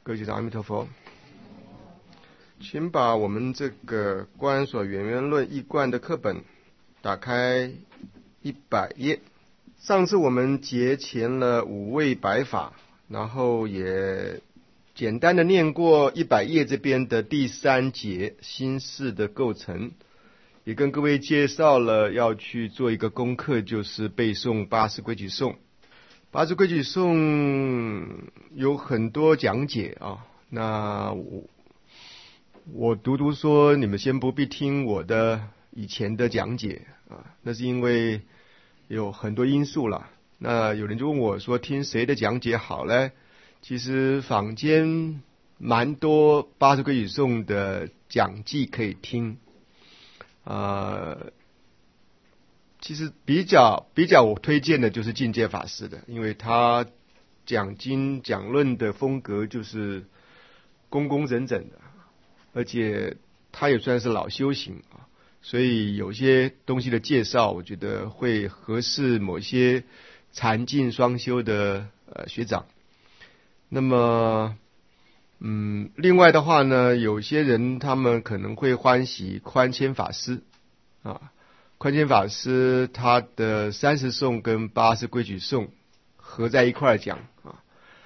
各位学长，阿弥陀佛。请把我们这个《观所缘缘论义观》的课本打开100页。上次我们节前了五位白法，然后也简单的念过100页这边的第3节心事的构成，也跟各位介绍了要去做一个功课，就是背诵八识规矩颂。八识规矩颂有很多讲解啊，那我读说，你们先不必听我的以前的讲解啊，那是因为有很多因素啦。那有人就问我说，听谁的讲解好呢？其实坊间蛮多八识规矩颂的讲记可以听其实比较我推荐的就是进阶法师的，因为他讲经讲论的风格就是工工整整的，而且他也算是老修行啊，所以有些东西的介绍，我觉得会合适某些禅净双修的学长。那么另外的话呢，有些人他们可能会欢喜宽谦法师啊。宽谦法师他的30颂跟八识规矩颂合在一块讲啊，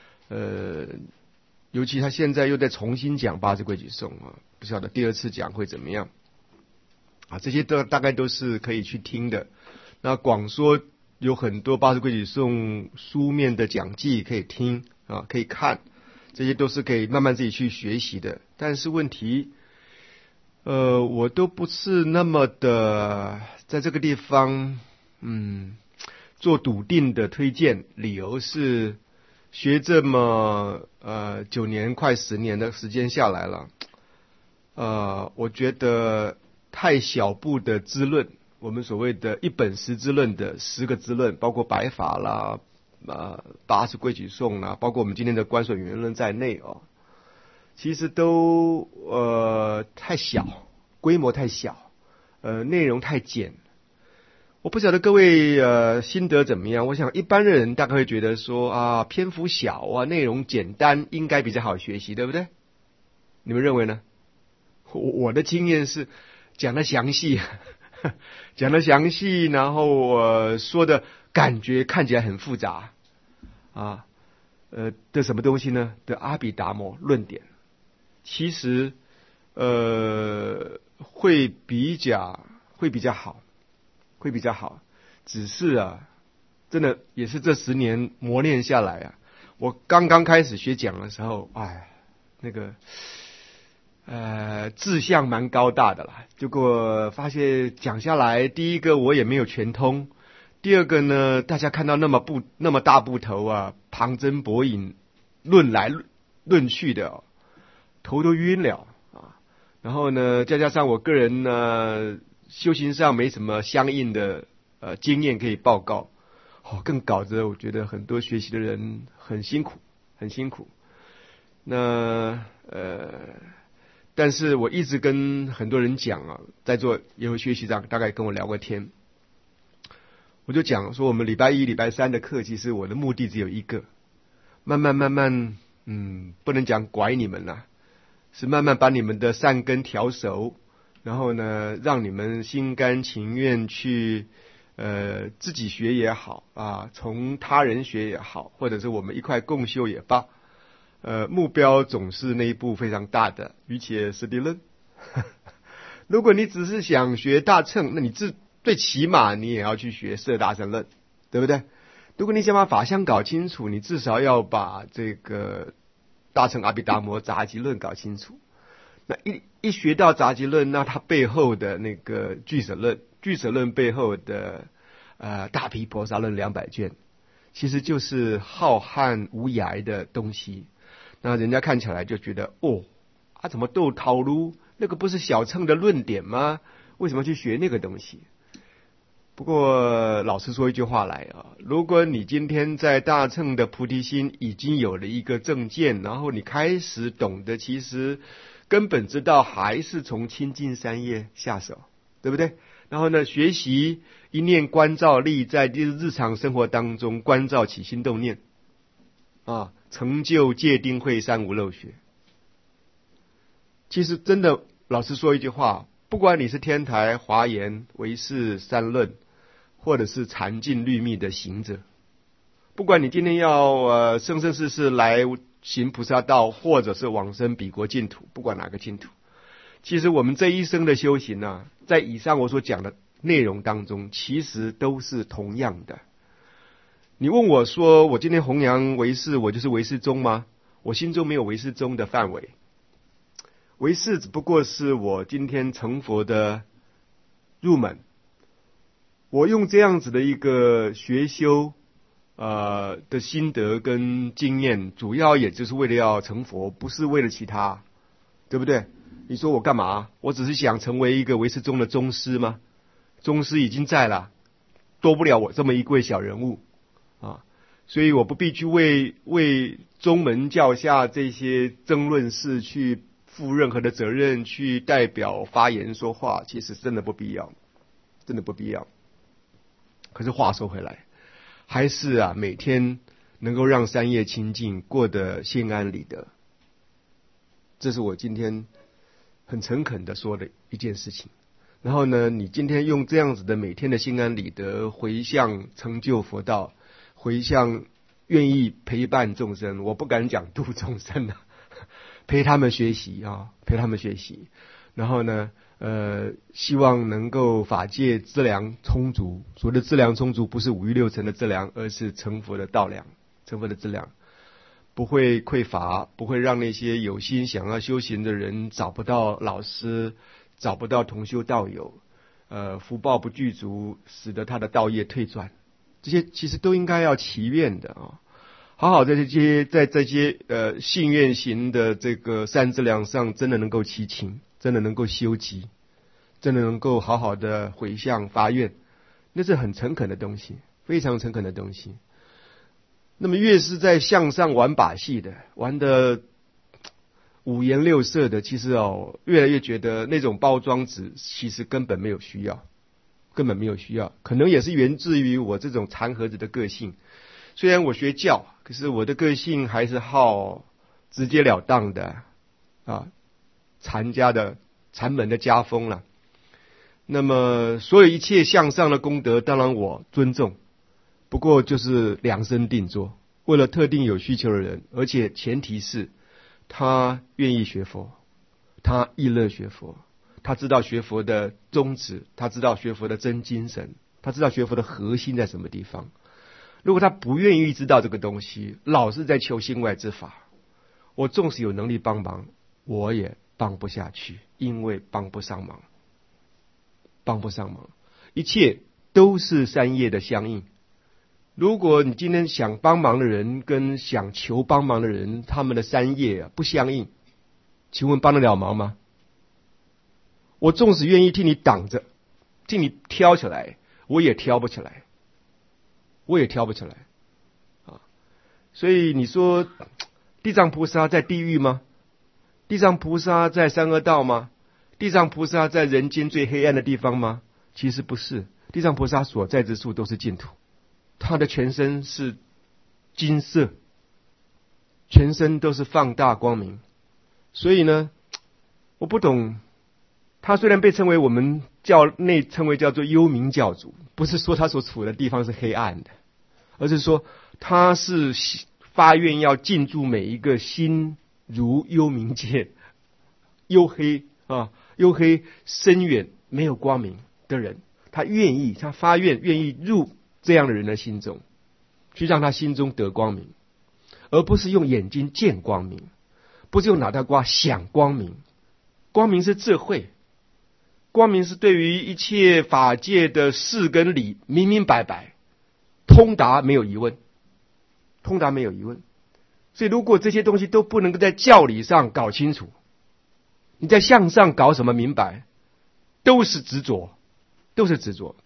尤其他现在又在重新讲八识规矩颂啊，不晓得第2次讲会怎么样啊？这些大概都是可以去听的。那广说有很多八识规矩颂书面的讲记可以听啊，可以看，这些都是可以慢慢自己去学习的。但是问题我都不是那么的在这个地方做笃定的推荐，理由是学这么9年快10年的时间下来了，我觉得太小部的支论，我们所谓的一本10支论的10个支论，包括白法啦八识规矩颂啦，包括我们今天的观所缘缘论在内其实都太小，规模太小，内容太简。我不晓得各位心得怎么样？我想一般的人大概会觉得说篇幅小内容简单，应该比较好学习，对不对？你们认为呢？我的经验是讲得详细，然后说的感觉看起来很复杂的什么东西呢？的阿毗达摩论点。其实会比较好，只是真的也是这10年磨练下来我刚刚开始学讲的时候，那个志向蛮高大的啦，结果发现讲下来，第一个我也没有全通，第二个呢，大家看到那么大部头旁征博引，论来论去的头都晕了然后呢，再加上我个人呢修行上没什么相应的经验可以报告更搞得我觉得很多学习的人很辛苦。那但是我一直跟很多人讲在座也有学习长大概跟我聊过天，我就讲说我们礼拜1、礼拜3的课，其实我的目的只有一个，慢慢不能讲拐你们啦，是慢慢把你们的善根调熟，然后呢，让你们心甘情愿去自己学也好从他人学也好，或者是我们一块共修也罢，目标总是那一部非常大的瑜伽师地论。如果你只是想学大乘，那你最起码你也要去学摄大乘论，对不对？如果你想把法相搞清楚，你至少要把这个大乘阿毗达摩杂集论搞清楚。那一学到杂集论，那它背后的那个俱舍论背后的大毗婆沙论200卷，其实就是浩瀚无涯的东西。那人家看起来就觉得怎么都套路，那个不是小乘的论点吗？为什么去学那个东西？不过老实说一句话来如果你今天在大乘的菩提心已经有了一个正见，然后你开始懂得，其实根本之道还是从清净三业下手，对不对？然后呢，学习一念观照力，在日常生活当中观照起心动念成就戒定慧三无漏学。其实真的，老实说一句话，不管你是天台、华严、唯识、三论，或者是禅净律密的行者，不管你今天要生生世世来行菩萨道，或者是往生彼国净土，不管哪个净土，其实我们这一生的修行啊，在以上我所讲的内容当中，其实都是同样的。你问我说，我今天弘扬唯识，我就是唯识宗吗？我心中没有唯识宗的范围，唯识只不过是我今天成佛的入门。我用这样子的一个学修的心得跟经验，主要也就是为了要成佛，不是为了其他，对不对？你说我干嘛？我只是想成为一个唯识宗的宗师吗？宗师已经在了，多不了我这么一位小人物啊，所以我不必去为宗门教下这些争论事去负任何的责任，去代表发言说话，其实真的不必要，真的不必要。可是话说回来，还是每天能够让三业清净，过得心安理得，这是我今天很诚恳的说的一件事情。然后呢，你今天用这样子的每天的心安理得，回向成就佛道，回向愿意陪伴众生，我不敢讲度众生陪他们学习陪他们学习。然后呢希望能够法界资粮充足，所谓的资粮充足，不是五欲六尘的资粮，而是成佛的道粮，成佛的资粮，不会匮乏，不会让那些有心想要修行的人找不到老师，找不到同修道友，福报不具足，使得他的道业退转，这些其实都应该要祈愿的好好在这些信愿行的这个善资粮上，真的能够祈请，真的能够修集，真的能够好好的回向发愿，那是很诚恳的东西，非常诚恳的东西。那么越是在向上玩把戏的，玩的五颜六色的，其实越来越觉得那种包装纸其实根本没有需要，根本没有需要。可能也是源自于我这种禅盒子的个性，虽然我学教，可是我的个性还是好直截了当的禅家的禅门的家风了。那么所有一切向上的功德，当然我尊重，不过就是量身定做，为了特定有需求的人，而且前提是他愿意学佛，他意乐学佛，他知道学佛的宗旨，他知道学佛的真精神，他知道学佛的核心在什么地方。如果他不愿意知道这个东西，老是在求心外之法，我纵使有能力帮忙，我也帮不下去，因为帮不上忙，帮不上忙。一切都是三业的相应。如果你今天想帮忙的人跟想求帮忙的人，他们的三业不相应，请问帮得了忙吗？我纵使愿意替你挡着，替你挑起来，我也挑不起来，我也挑不起来所以你说地藏菩萨在地狱吗？地藏菩萨在三恶道吗？地藏菩萨在人间最黑暗的地方吗？其实不是，地藏菩萨所在之处都是净土，他的全身是金色，全身都是放大光明。所以呢，我不懂，他虽然被称为我们教内称为叫做幽冥教主，不是说他所处的地方是黑暗的，而是说他是发愿要进驻每一个心如幽冥界，幽黑幽黑深远没有光明的人，他发愿愿意入这样的人的心中，去让他心中得光明，而不是用眼睛见光明，不是用脑袋瓜想光明。光明是智慧，光明是对于一切法界的事跟理明明白白，通达没有疑问，通达没有疑问。所以如果这些东西都不能够在教理上搞清楚，你在向上搞什么明白，都是执着，都是执着。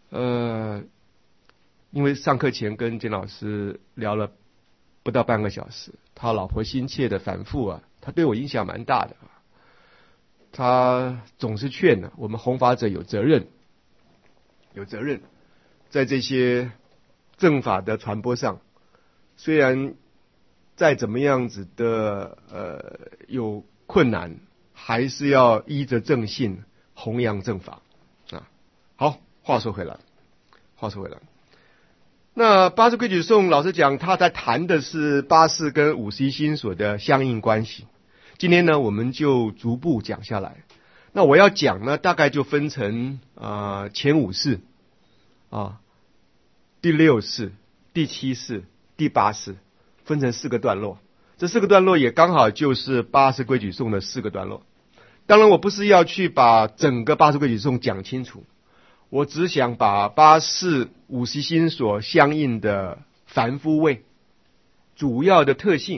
因为上课前跟金老师聊了不到半个小时，他老婆心切的反复他对我影响蛮大的他总是劝我们弘法者有责任，在这些正法的传播上，虽然再怎么样子的有困难，还是要依着正信弘扬正法啊。好，话说回来，那八识规矩颂老实讲，他在谈的是八识跟51心所的相应关系。今天呢，我们就逐步讲下来。那我要讲呢，大概就分成前5识啊，第6识、第7识、第8识，分成4个段落。这4个段落也刚好就是八识规矩颂的4个段落。当然，我不是要去把整个八识规矩颂讲清楚，我只想把八识51心所相应的凡夫位主要的特性，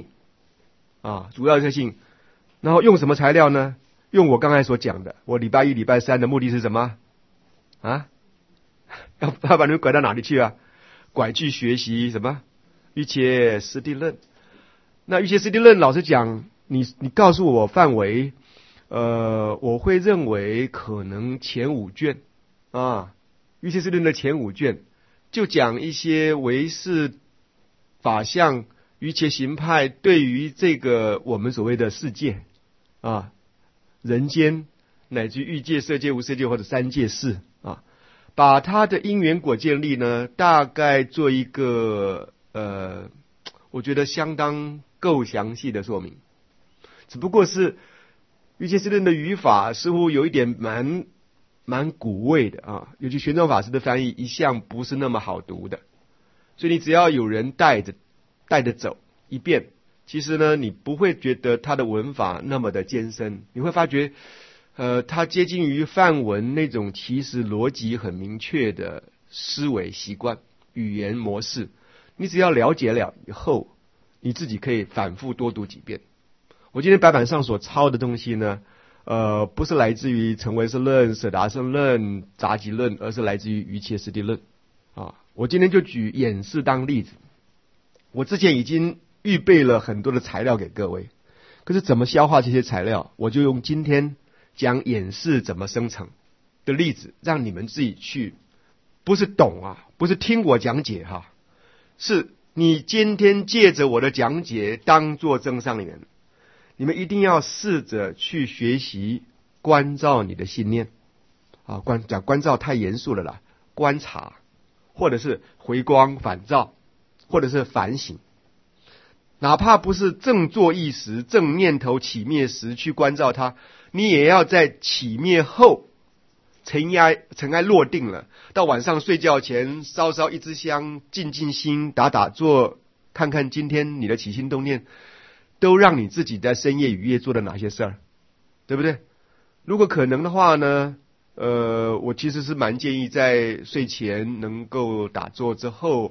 然后用什么材料呢？用我刚才所讲的，我礼拜1、礼拜3的目的是什么啊？要把你们拐到哪里去啊？拐去学习什么？瑜伽师地论。那瑜伽师地论，老实讲，你告诉我范围，我会认为可能前5卷啊，瑜伽师地论的前5卷，就讲一些唯识法相瑜伽行派对于这个我们所谓的世界啊，人间乃至欲界、色界、无色界或者3界世啊，把它的因缘果建立呢，大概做一个我觉得相当够详细的说明。只不过是瑜伽师论的语法似乎有一点蛮古味的啊，尤其玄奘法师的翻译一向不是那么好读的，所以你只要有人带着走一遍，其实呢，你不会觉得他的文法那么的艰深，你会发觉它接近于梵文那种其实逻辑很明确的思维习惯、语言模式。你只要了解了以后，你自己可以反复多读几遍。我今天白板上所抄的东西呢，不是来自于成唯识论、舍达胜论、杂集论，而是来自于瑜伽师地论啊。我今天就举演示当例子。我之前已经预备了很多的材料给各位，可是怎么消化这些材料，我就用今天讲演示怎么生成的例子，让你们自己去，不是懂啊，不是听我讲解哈，是你今天借着我的讲解当作正上人，你们一定要试着去学习关照你的信念啊，关照太严肃了啦，观察，或者是回光返照，或者是反省，哪怕不是正作意时、正念头起灭时去关照它，你也要在起灭后尘埃落定了，到晚上睡觉前烧烧一支香，静静心，打坐，看看今天你的起心动念都让你自己在深夜雨夜做了哪些事儿，对不对？如果可能的话呢，我其实是蛮建议在睡前能够打坐之后，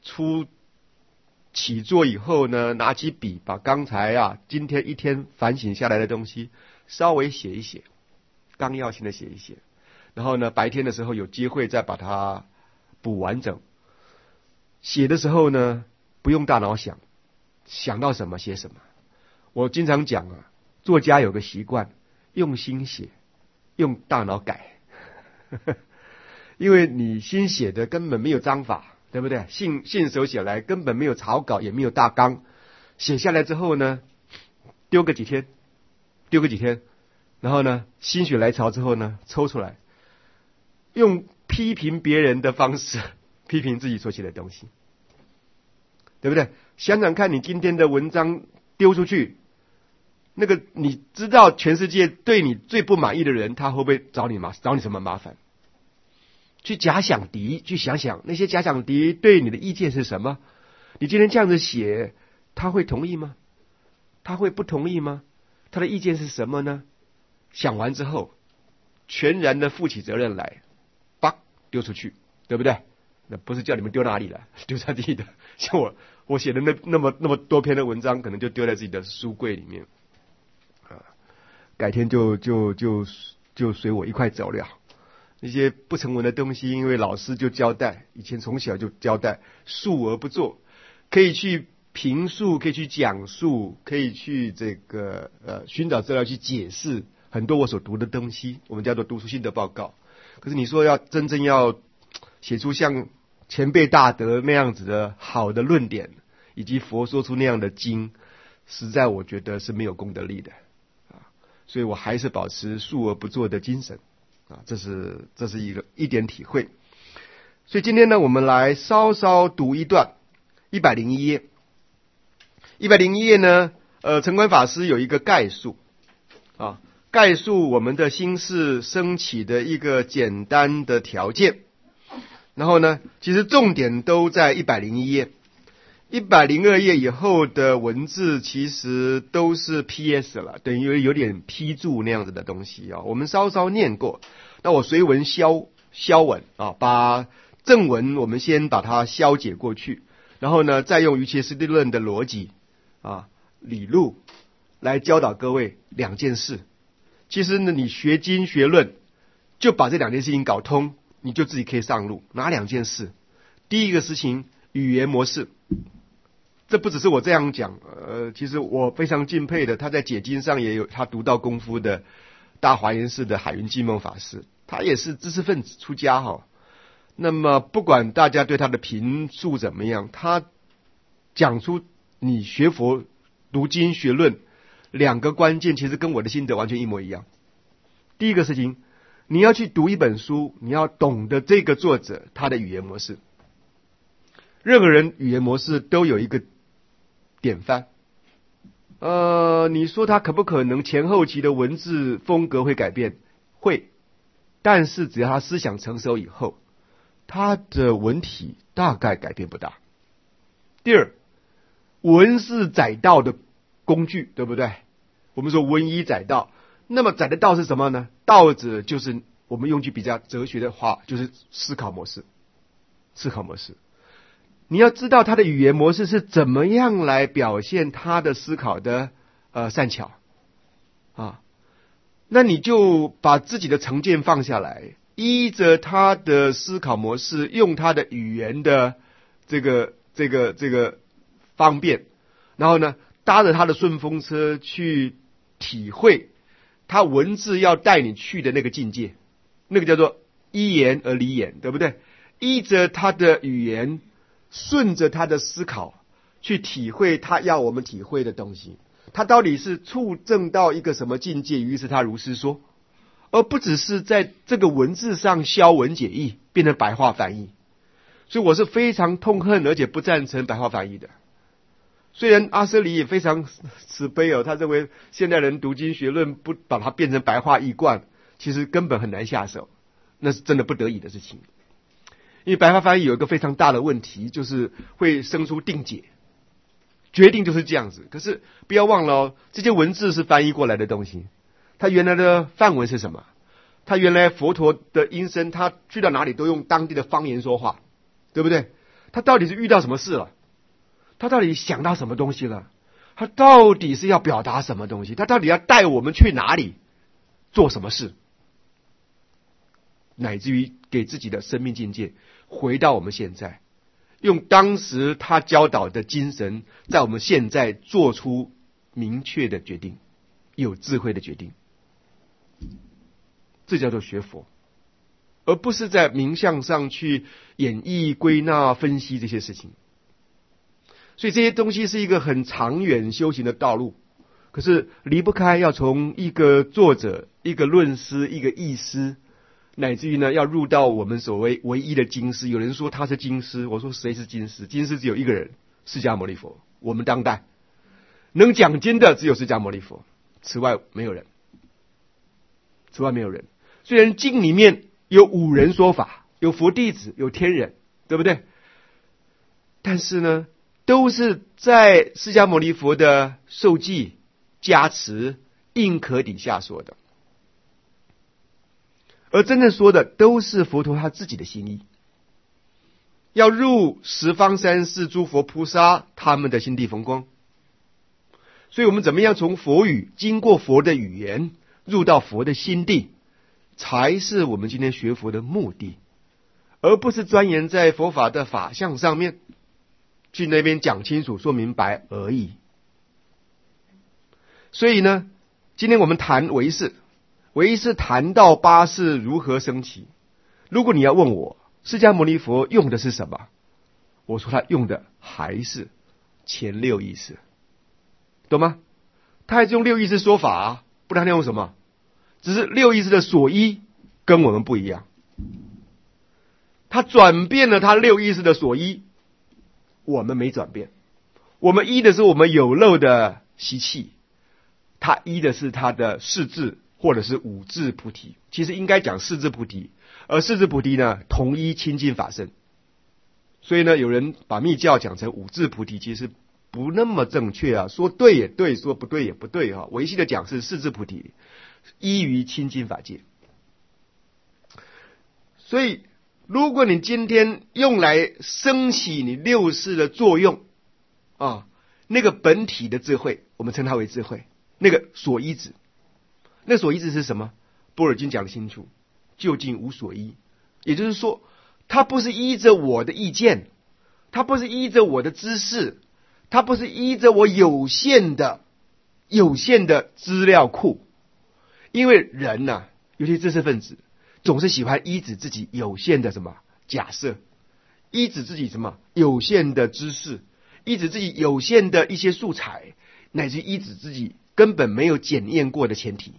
起坐以后呢，拿起笔把刚才今天一天反省下来的东西稍微写一写，纲要性的写一写，然后呢，白天的时候有机会再把它补完整。写的时候呢，不用大脑想到什么写什么。我经常讲作家有个习惯，用心写，用大脑改，因为你心写的根本没有章法，对不对？信手写来根本没有草稿，也没有大纲，写下来之后呢，丢个几天，然后呢，心血来潮之后呢，抽出来，用批评别人的方式批评自己所写的东西，对不对？想想看，你今天的文章丢出去，那个你知道全世界对你最不满意的人，他会不会找你什么麻烦？去假想敌，去想想那些假想敌对你的意见是什么？你今天这样子写，他会同意吗？他会不同意吗？他的意见是什么呢？想完之后，全然的负起责任来，丢出去，对不对？那不是叫你们丢哪里了，丢在地的。像我写的那么多篇的文章，可能就丢在自己的书柜里面啊。改天就随我一块走了。那些不成文的东西，因为老师就交代，以前从小就交代，述而不作，可以去评述，可以去讲述，可以去寻找资料去解释很多我所读的东西，我们叫做读书心得报告。可是你说要真正要写出像前辈大德那样子的好的论点， 以及佛说出那样的经，实在我觉得是没有功德力的啊，所以我还是保持述而不作的精神啊，这是一点体会。所以今天呢，我们来稍稍读一段101页。101页呢，澄观法师有一个概述啊，概述我们的心事升起的一个简单的条件。然后呢，其实重点都在101页。102页以后的文字其实都是 PS 了，等于有点批注那样子的东西啊。我们稍稍念过，那我随文消文啊，把正文我们先把它消解过去，然后呢，再用瑜伽师地论的逻辑啊理路来教导各位两件事。其实呢，你学经学论就把这两件事情搞通，你就自己可以上路。哪两件事？第一个事情，语言模式。这不只是我这样讲，其实我非常敬佩的，他在解经上也有他独到功夫的大华严寺的海云寂梦法师，他也是知识分子出家哈。那么不管大家对他的评述怎么样，他讲出你学佛读经学论两个关键，其实跟我的心得完全一模一样。第一个事情，你要去读一本书，你要懂得这个作者他的语言模式。任何人语言模式都有一个典范。你说他可不可能前后期的文字风格会改变？会，但是只要他思想成熟以后，他的文体大概改变不大。第二，文是载道的工具，对不对？我们说文以载道，那么载的道是什么呢？道者就是我们用句比较哲学的话，就是思考模式。思考模式。你要知道他的语言模式是怎么样来表现他的思考的善巧啊，那你就把自己的成见放下来，依着他的思考模式，用他的语言的这个方便，然后呢，搭着他的顺风车去体会他文字要带你去的那个境界，那个叫做依言而离言，对不对？依着他的语言，顺着他的思考去体会他要我们体会的东西，他到底是触证到一个什么境界，于是他如是说，而不只是在这个文字上消文解义，变成白话翻译。所以我是非常痛恨而且不赞成白话翻译的。虽然阿舍里也非常慈悲哦，他认为现代人读经学论不把它变成白话译贯，其实根本很难下手，那是真的不得已的事情。因为白话翻译有一个非常大的问题，就是会生出定解，决定就是这样子。可是不要忘了哦，这些文字是翻译过来的东西，它原来的范文是什么？它原来佛陀的音声，他去到哪里都用当地的方言说话，对不对？他到底是遇到什么事了？他到底想到什么东西了？他到底是要表达什么东西？他到底要带我们去哪里做什么事？乃至于给自己的生命境界回到我们现在，用当时他教导的精神，在我们现在做出明确的决定，有智慧的决定，这叫做学佛，而不是在名相上去演绎归纳分析这些事情。所以这些东西是一个很长远修行的道路，可是离不开要从一个作者、一个论师、一个译师，乃至于呢要入到我们所谓唯一的经师。有人说他是经师，我说谁是经师？经师只有一个人，释迦牟尼佛。我们当代能讲经的只有释迦牟尼佛，此外没有人。此外没有人。虽然经里面有五人说法，有佛弟子，有天人，对不对？但是呢，都是在释迦牟尼佛的受记、加持、印可底下说的，而真正说的都是佛陀他自己的心意，要入十方三世诸佛菩萨他们的心地风光。所以我们怎么样从佛语，经过佛的语言，入到佛的心地，才是我们今天学佛的目的，而不是钻研在佛法的法相上面，去那边讲清楚说明白而已。所以呢，今天我们谈唯识，唯识谈到八识如何升起。如果你要问我释迦牟尼佛用的是什么，我说他用的还是前六意识，懂吗？他还是用六意识说法啊，不然他用什么？只是六意识的所依跟我们不一样，他转变了他六意识的所依，我们没转变。我们依的是我们有漏的习气，他依的是他的四智或者是五智菩提，其实应该讲四智菩提，而四智菩提呢同依清净法身。所以呢，有人把密教讲成五智菩提，其实不那么正确啊，说对也对，说不对也不对啊。维系的讲是四智菩提，依于清净法界。所以，如果你今天用来升起你六识的作用啊，那个本体的智慧，我们称它为智慧，那个所依止，那所依止是什么？般若经讲得清楚，究竟无所依，也就是说，它不是依着我的意见，它不是依着我的知识，它不是依着我有限的资料库。因为人啊，尤其知识分子，总是喜欢依止自己有限的什么假设，依止自己什么有限的知识，依止自己有限的一些素材，乃至依止自己根本没有检验过的前提。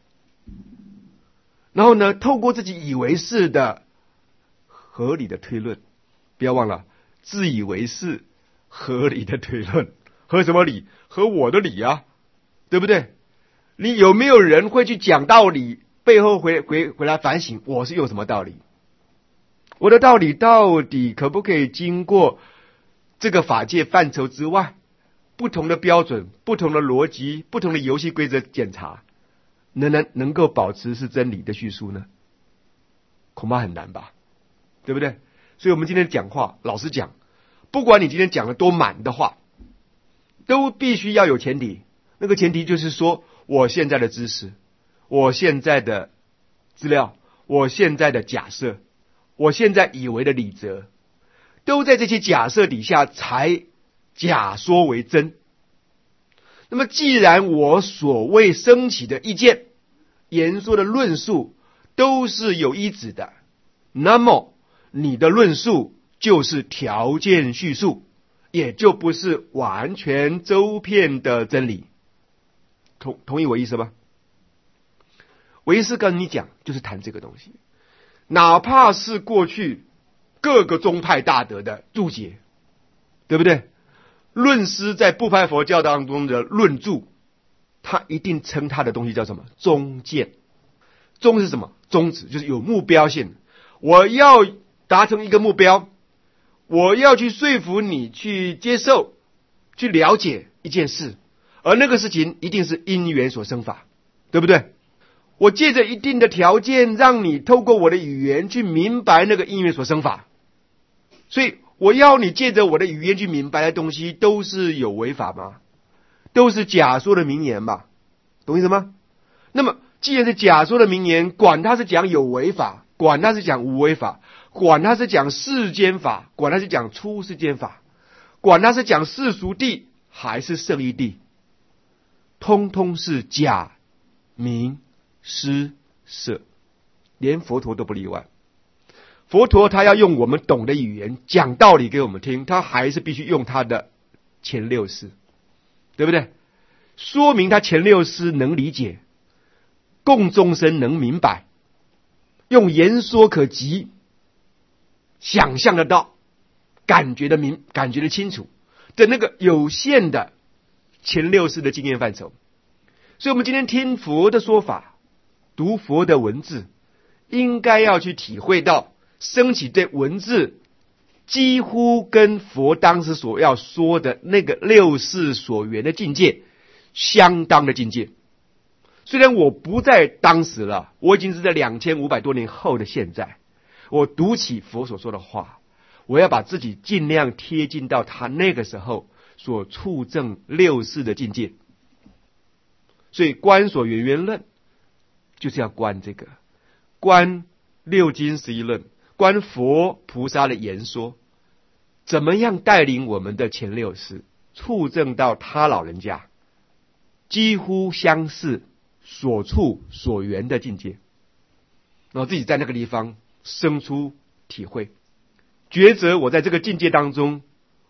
然后呢，透过自己以为是的合理的推论，不要忘了，自以为是合理的推论，合什么理？合我的理啊，对不对？你有没有人会去讲道理，背后回来反省，我是用什么道理？我的道理到底可不可以经过这个法界范畴之外，不同的标准、不同的逻辑、不同的游戏规则检查，能够保持是真理的叙述呢？恐怕很难吧，对不对？所以我们今天讲话，老实讲，不管你今天讲的多满的话，都必须要有前提。那个前提就是说，我现在的知识，我现在的资料，我现在的假设，我现在以为的理则，都在这些假设底下才假说为真。那么既然我所谓升起的意见、言说的论述都是有依止的，那么你的论述就是条件叙述，也就不是完全周遍的真理。同意我意思吗？我意思跟你讲，就是谈这个东西。哪怕是过去各个宗派大德的注解，对不对？论师在部派佛教当中的论著，他一定称他的东西叫什么？宗见。宗是什么？宗旨，就是有目标性。我要达成一个目标，我要去说服你去接受、去了解一件事，而那个事情一定是因缘所生法，对不对？我借着一定的条件，让你透过我的语言去明白那个因缘所生法。所以我要你借着我的语言去明白的东西，都是有违法吗？都是假说的名言嘛，懂意思吗？那么既然是假说的名言，管它是讲有违法，管它是讲无违法，管它是讲世间法，管它是讲出世间法，管它是讲世俗谛还是圣义谛，通通是假名施舍，连佛陀都不例外。佛陀他要用我们懂的语言讲道理给我们听，他还是必须用他的前六识，对不对？说明他前六识能理解，共众生能明白，用言说可及，想象得到，感觉得清楚的那个有限的前六识的经验范畴。所以我们今天听佛的说法，读佛的文字，应该要去体会到升起对文字几乎跟佛当时所要说的那个六识所缘的境界相当的境界。虽然我不在当时了，我已经是在2500多年后的现在，我读起佛所说的话，我要把自己尽量贴近到他那个时候所触证六识的境界。所以观所缘缘论就是要观这个，观六经11论，观佛菩萨的言说，怎么样带领我们的前六识触证到他老人家几乎相似所处所缘的境界，然后自己在那个地方生出体会，抉择我在这个境界当中，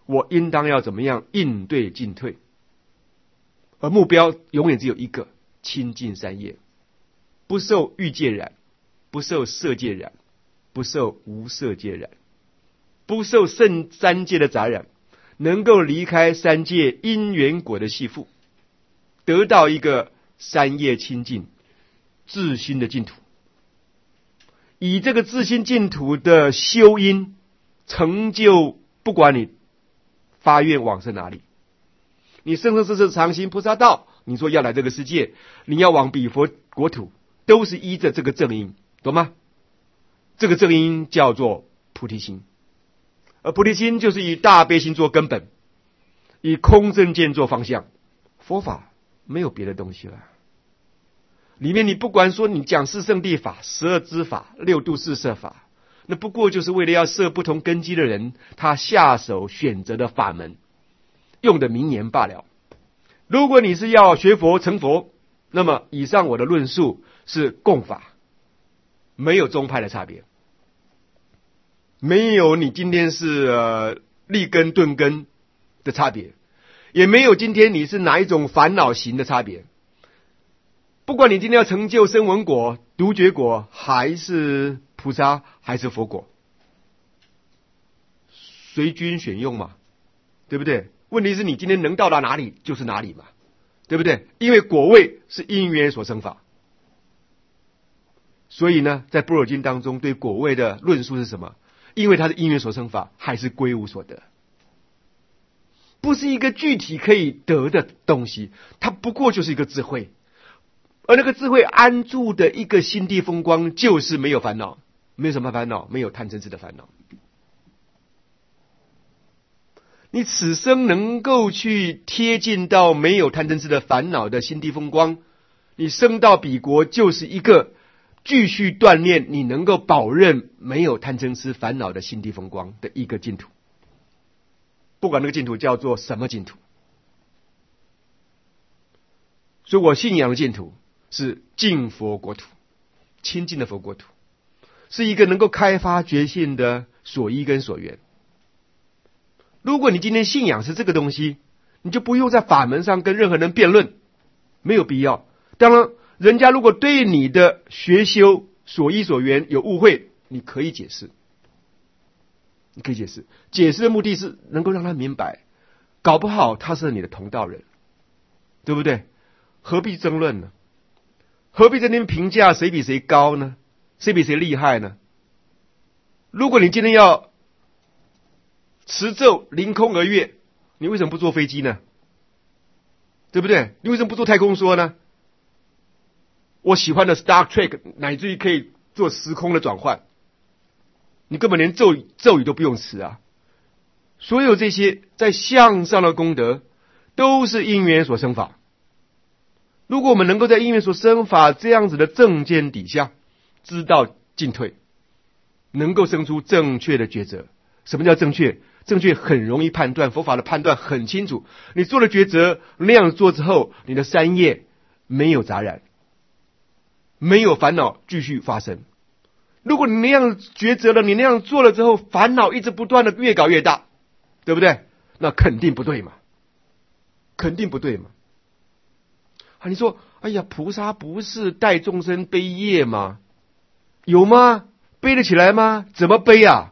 我应当要怎么样应对进退，而目标永远只有一个：亲近三业，不受欲界染，不受色界染，不受无色界染，不受三界的杂染，能够离开三界因缘果的系缚，得到一个三业清净自心的净土。以这个自心净土的修因成就，不管你发愿往生哪里，你生生世世常行菩萨道，你说要来这个世界，你要往彼佛国土，都是依着这个正因，懂吗？这个正因叫做菩提心，而菩提心就是以大悲心做根本，以空正见做方向。佛法没有别的东西了，里面你不管说你讲四圣谛法、12支法、6度四摄法，那不过就是为了要设不同根基的人他下手选择的法门，用的名言罢了。如果你是要学佛成佛，那么以上我的论述是共法，没有宗派的差别，没有你今天是立根顿根的差别，也没有今天你是哪一种烦恼型的差别。不管你今天要成就声闻果、独觉果，还是菩萨，还是佛果，随君选用嘛，对不对？问题是你今天能到达哪里就是哪里嘛，对不对？因为果位是因缘所生法，所以呢，在般若经当中对果位的论述是什么？因为它是因缘所生法，还是归无所得，不是一个具体可以得的东西，它不过就是一个智慧。而那个智慧安住的一个心地风光，就是没有烦恼，没有什么烦恼，没有贪嗔痴的烦恼。你此生能够去贴近到没有贪嗔痴的烦恼的心地风光，你升到彼国就是一个继续锻炼你能够保任没有贪嗔痴烦恼的心地风光的一个净土。不管那个净土叫做什么净土，所以我信仰的净土是净佛国土，清净的佛国土，是一个能够开发觉性的所依跟所缘。如果你今天信仰是这个东西，你就不用在法门上跟任何人辩论，没有必要。当然人家如果对你的学修所依所缘有误会，你可以解释，你可以解释，解释的目的是能够让他明白，搞不好他是你的同道人，对不对？何必争论呢？何必在那边评价谁比谁高呢？谁比谁厉害呢？如果你今天要持咒凌空而跃，你为什么不坐飞机呢？对不对？你为什么不坐太空梭呢？我喜欢的 Star Trek 乃至于可以做时空的转换，你根本连咒语都不用持啊！所有这些在向上的功德，都是因缘所生法。如果我们能够在因缘所生法这样子的正见底下，知道进退，能够生出正确的抉择。什么叫正确？正确很容易判断，佛法的判断很清楚。你做了抉择，那样做之后，你的三业没有杂染，没有烦恼继续发生。如果你那样抉择了，你那样做了之后，烦恼一直不断的越搞越大，对不对？那肯定不对嘛，肯定不对嘛。你说，哎呀，菩萨不是代众生背业吗？有吗？背得起来吗？怎么背啊？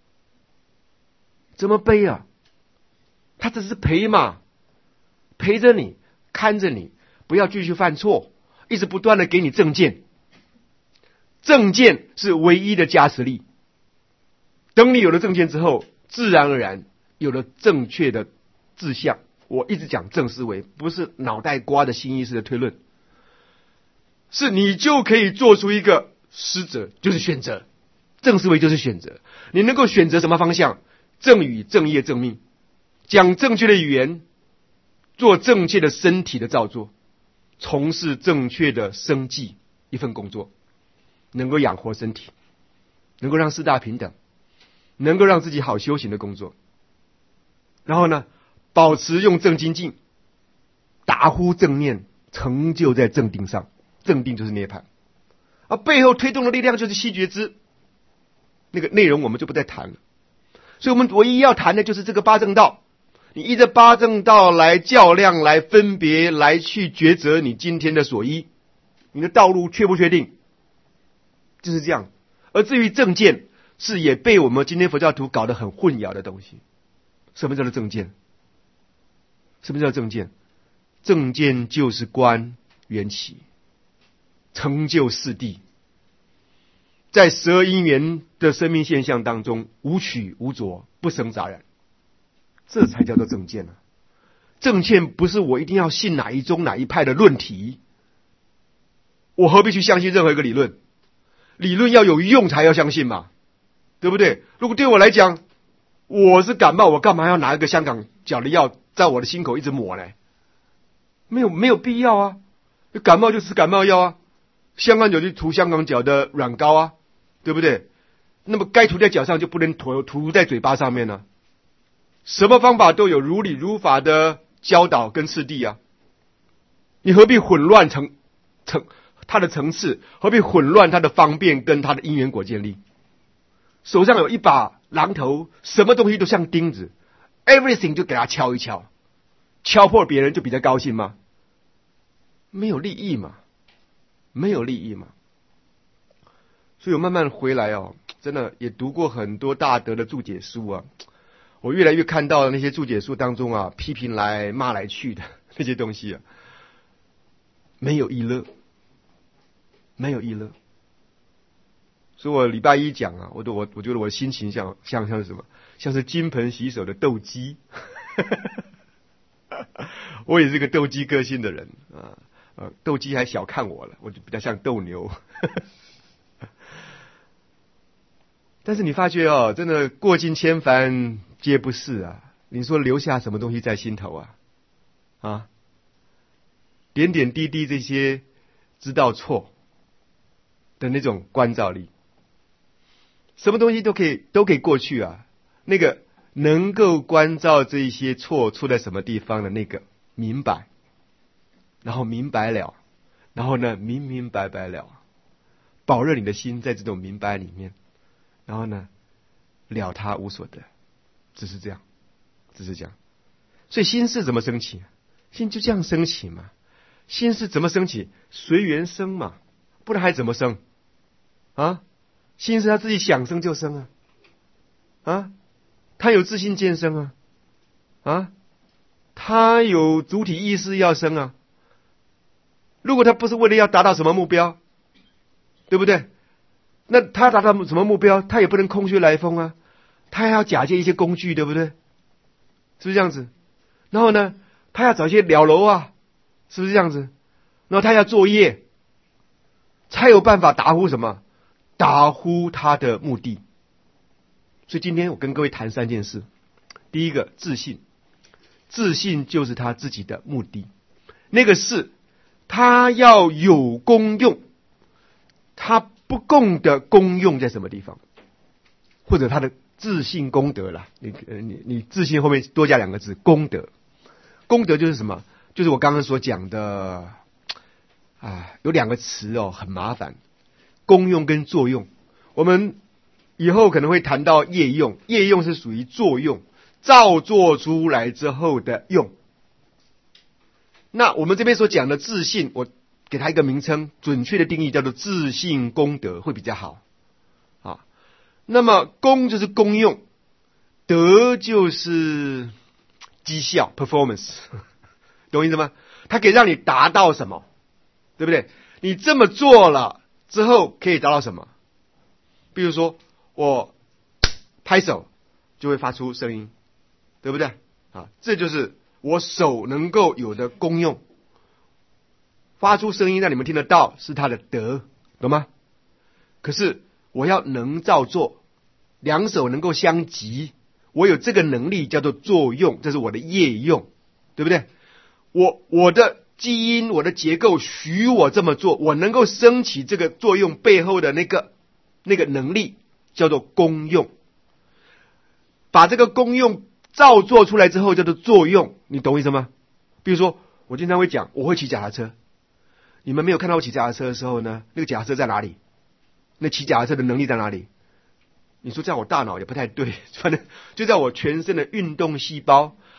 怎么背啊？他只是陪嘛，陪着你，看着你，不要继续犯错，一直不断的给你正见。正见是唯一的加持力。等你有了正见之后，自然而然有了正确的志向。我一直讲正思维，不是脑袋瓜的新意识的推论，是你就可以做出一个施择，就是选择。正思维就是选择，你能够选择什么方向？正语、正业、正命，讲正确的语言，做正确的身体的造作，从事正确的生计一份工作，能够养活身体，能够让四大平等，能够让自己好修行的工作。然后呢，保持用正精进，达乎正念，成就在正定上。正定就是涅槃，而背后推动的力量就是悉觉支。那个内容我们就不再谈了。所以我们唯一要谈的就是这个八正道， 你依着八正道来较量，来分别，来去抉择你今天的所依，你的道路确不确定？就是这样。而至于正见，是也被我们今天佛教徒搞得很混淆的东西。什么叫做正见？什么叫正见？正见就是观缘起，成就四谛，在12因缘的生命现象当中，无取无着，不生杂染，这才叫做正见啊！正见不是我一定要信哪一宗哪一派的论题，我何必去相信任何一个理论？理论要有用才要相信嘛，对不对？如果对我来讲，我是感冒，我干嘛要拿一个香港脚的药在我的心口一直抹呢？没有必要啊！感冒就吃感冒药啊，香港脚就涂香港脚的软膏啊，对不对？那么该涂在脚上就不能涂在嘴巴上面呢？什么方法都有如理如法的教导跟次第啊，你何必混乱它的层次，何必混乱它的方便跟它的因缘果建立？手上有一把榔头，什么东西都像钉子 ，everything 就给它敲一敲，敲破别人就比较高兴吗？没有利益嘛，没有利益嘛。所以我慢慢回来哦，真的也读过很多大德的注解书啊，我越来越看到那些注解书当中啊，批评来骂来去的那些东西啊，没有意乐，没有意乐。所以我礼拜一讲啊，我觉得我的心情像是什么？像是金盆洗手的斗鸡。我也是个斗鸡个性的人啊，斗鸡还小看我了，我就比较像斗牛。但是你发觉哦，真的过尽千帆皆不是啊！你说留下什么东西在心头啊？啊，点点滴滴这些知道错的那种关照力，什么东西都可以过去啊。那个能够关照这一些错在什么地方的那个明白，然后明白了，然后呢明白了，保热你的心在这种明白里面。然后呢，了他无所得，只是这样。所以心是怎么升起？心就这样升起嘛。心是怎么升起？随缘生嘛，不然还怎么生？啊，心是他自己想生就生啊，啊，他有自性见生啊，啊，他有主体意识要生啊。如果他不是为了要达到什么目标，对不对？那他达到什么目标？他也不能空穴来风啊，他还要假借一些工具，对不对？是不是这样子？然后呢，他要找一些了楼啊，是不是这样子？然后他要作业，才有办法达乎什么？达乎他的目的。所以今天我跟各位谈3件事。第一个，自信，自信就是他自己的目的。那个是他要有功用，他不共的功用在什么地方？或者他的自信功德啦，你自信后面多加2个字，功德。功德就是什么？就是我刚刚所讲的啊，有2个词哦，很麻烦，功用跟作用。我们以后可能会谈到业用，业用是属于作用，造作出来之后的用。那我们这边所讲的自信，我给它一个名称，准确的定义叫做自信功德会比较好啊。那么功就是功用，德就是绩效 performance， 懂我意思吗？它可以让你达到什么，对不对？你这么做了之后可以达到什么？比如说我拍手就会发出声音，对不对啊？这就是我手能够有的功用。发出声音让你们听得到是他的德，懂吗？可是我要能照做，2手能够相及，我有这个能力叫做作用，这是我的业用，对不对？我的基因，我的结构许我这么做，我能够升起这个作用背后的那个能力叫做功用。把这个功用照做出来之后叫做作用，你懂我意思吗？比如说我经常会讲我会骑脚踏车，你们没有看到我骑脚踏车的时候呢，那个脚踏车在哪里？那骑脚踏车的能力在哪里？你说在我大脑也不太对，反正就在我全身的运动细胞，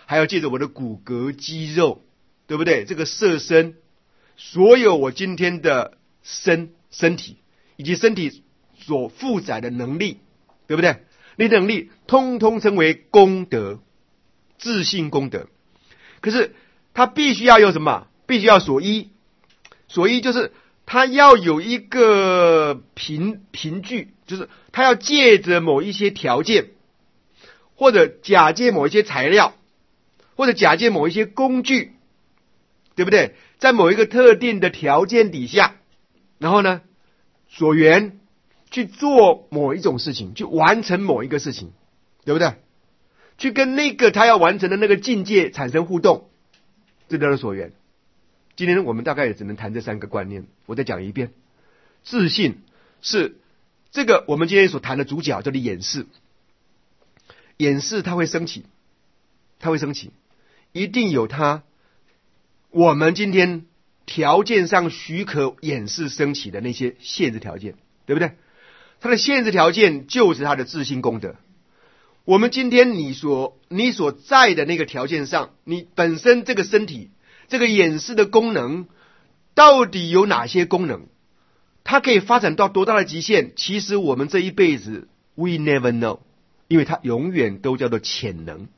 还要借着我的骨骼肌肉，对不对？这个色身，所有我今天的身体以及身体所负载的能力，对不对？你的能力通通称为功德，自信功德。可是他必须要有什么？必须要所依。所依就是他要有一个凭据，就是他要借着某一些条件，或者假借某一些材料，或者假借某一些工具，对不对？在某一个特定的条件底下，然后呢，所缘去做某一种事情，去完成某一个事情，对不对？去跟那个他要完成的那个境界产生互动，这叫做所缘。今天我们大概也只能谈这三个观念，我再讲一遍。自信是这个我们今天所谈的主角，叫做眼识。眼识它会升起，一定有它我们今天条件上许可眼识升起的那些限制条件，对不对？它的限制条件就是它的自信功德。我们今天你所在的那个条件上，你本身这个身体这个眼识的功能到底有哪些功能？它可以发展到多大的极限？其实我们这一辈子 we never know， 因为它永远都叫做潜能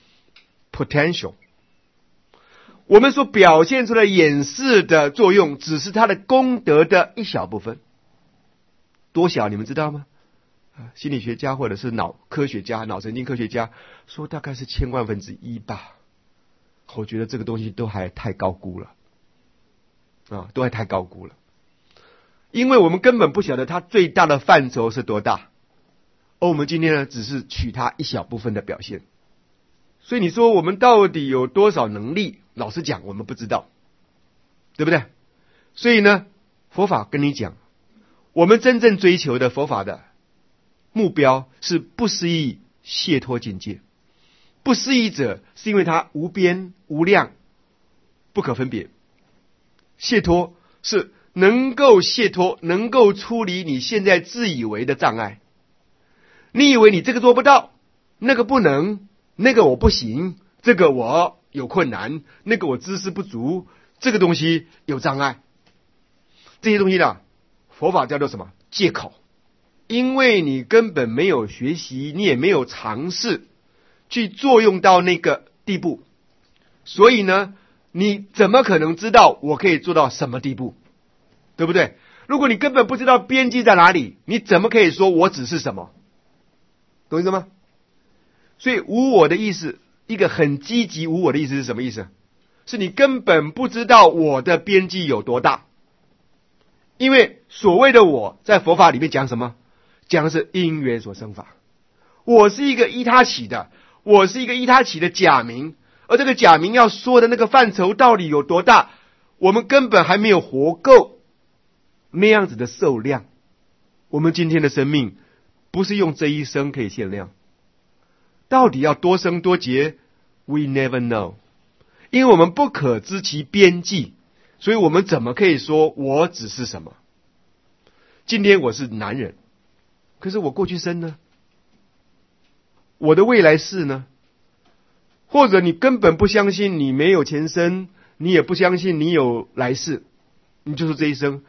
potential。 我们所表现出来眼识的作用只是它的功德的一小部分。多小你们知道吗？心理学家或者是脑科学家、脑神经科学家说大概是千万分之一吧。我觉得这个东西都还太高估了，都还太高估了。因为我们根本不晓得它最大的范畴是多大，而我们今天呢，只是取它一小部分的表现。所以你说我们到底有多少能力？老实讲，我们不知道，对不对？所以呢，佛法跟你讲，我们真正追求的佛法的目标是不思议解脱境界。不思议者是因为它无边无量不可分别，解脱是能够解脱，能够处理你现在自以为的障碍。你以为你这个做不到，那个不能，那个我不行，这个我有困难，那个我知识不足，这个东西有障碍。这些东西呢，佛法叫做什么？借口。因为你根本没有学习，你也没有尝试去作用到那个地步，所以呢，你怎么可能知道我可以做到什么地步？对不对？如果你根本不知道边际在哪里，你怎么可以说我只是什么？懂意思吗？所以无我的意思，一个很积极无我的意思是什么意思？是你根本不知道我的边际有多大。因为所谓的我在佛法里面讲什么？讲的是因缘所生法。我是一个依他起的，我是一个依他起的假名，而这个假名要说的那个范畴到底有多大，我们根本还没有活够那样子的受量。我们今天的生命不是用这一生可以限量，到底要多生多劫 we never know， 因为我们不可知其边际，所以我们怎么可以说我只是什么？今天我是男人，可是我过去生呢？我的未来世呢？或者你根本不相信你没有前生，你也不相信你有来世，你就说这一生